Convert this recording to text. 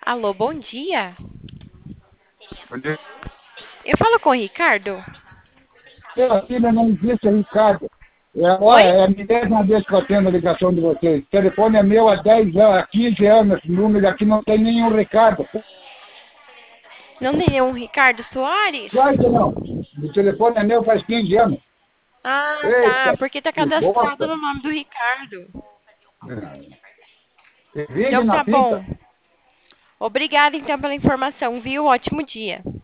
Alô, bom dia. Bom dia. Eu falo com o Ricardo? Pela filha não existe, Ricardo. Olha, Oi? é a milésima vez que eu tenho a ligação de vocês. O telefone é meu há 10 anos, há 15 anos. Esse número aqui não tem nenhum Ricardo. Não tem nenhum Ricardo Soares? Claro que não. O telefone é meu faz 15 anos. Ah, tá. Eita, Porque tá que cadastrado bosta. no nome do Ricardo. Se ligue Então na tá fita. bom. Obrigada então pela informação, viu? Ótimo dia.